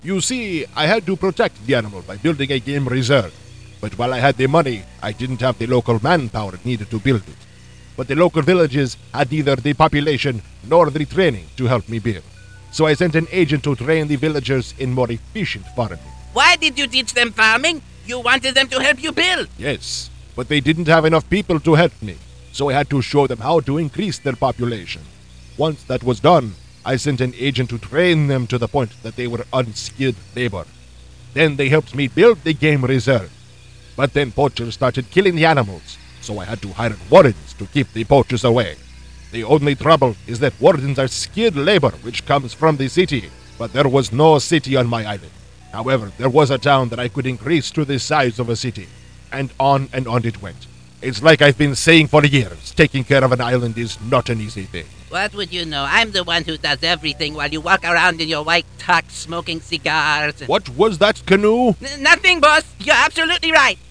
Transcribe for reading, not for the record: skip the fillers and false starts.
You see, I had to protect the animal by building a game reserve. But while I had the money, I didn't have the local manpower needed to build it. But the local villages had neither the population nor the training to help me build. So I sent an agent to train the villagers in more efficient farming. Why did you teach them farming? You wanted them to help you build. Yes, but they didn't have enough people to help me, so I had to show them how to increase their population. Once that was done, I sent an agent to train them to the point that they were unskilled labor. Then they helped me build the game reserve. But then poachers started killing the animals, so I had to hire wardens to keep the poachers away. The only trouble is that wardens are skilled labor which comes from the city, but there was no city on my island. However, there was a town that I could increase to the size of a city, and on it went. It's like I've been saying for years, taking care of an island is not an easy thing. What would you know? I'm the one who does everything while you walk around in your white tux smoking cigars. What was that, Canoe? Nothing, boss. You're absolutely right.